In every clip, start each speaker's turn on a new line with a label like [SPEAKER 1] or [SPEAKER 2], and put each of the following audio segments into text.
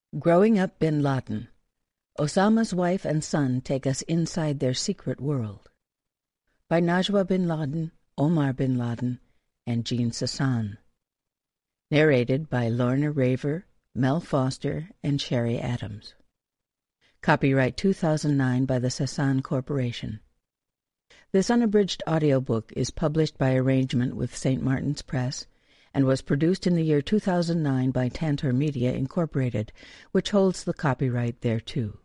[SPEAKER 1] Growing Up Bin Laden. Osama's wife and son take us inside their secret world. By Najwa bin Laden, Omar bin Laden, and Jean Sasan. Narrated by Lorna Raver, Mel Foster, and Sherry Adams. Copyright 2009 by the Sasan Corporation. This unabridged audiobook is published by arrangement with St. Martin's Press and was produced in the year 2009 by Tantor Media, Incorporated, which holds the copyright thereto.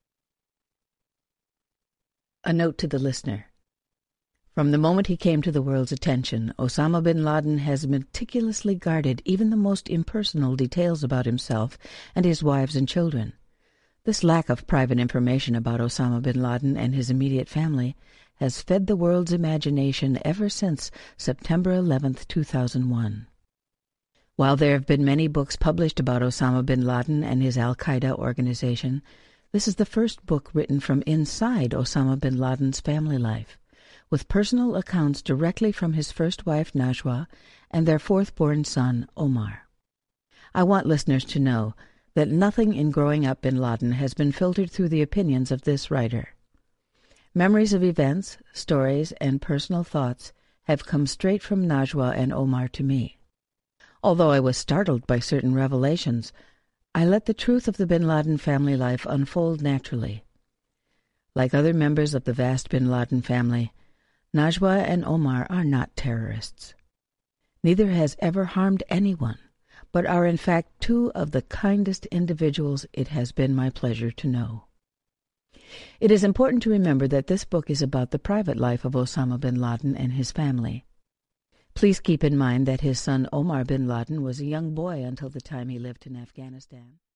[SPEAKER 1] A note to the listener. From the moment he came to the world's attention, Osama bin Laden has meticulously guarded even the most impersonal details about himself and his wives and children. This lack of private information about Osama bin Laden and his immediate family has fed the world's imagination ever since September 11, 2001. While there have been many books published about Osama bin Laden and his al-Qaeda organization, this is the first book written from inside Osama bin Laden's family life, with personal accounts directly from his first wife, Najwa, and their fourth-born son, Omar. I want listeners to know that nothing in Growing Up bin Laden has been filtered through the opinions of this writer. Memories of events, stories, and personal thoughts have come straight from Najwa and Omar to me. Although I was startled by certain revelations, I let the truth of the bin Laden family life unfold naturally. Like other members of the vast bin Laden family, Najwa and Omar are not terrorists. Neither has ever harmed anyone, but are in fact two of the kindest individuals it has been my pleasure to know. It is important to remember that this book is about the private life of Osama bin Laden and his family. Please keep in mind that his son Omar bin Laden was a young boy until the time he lived in Afghanistan.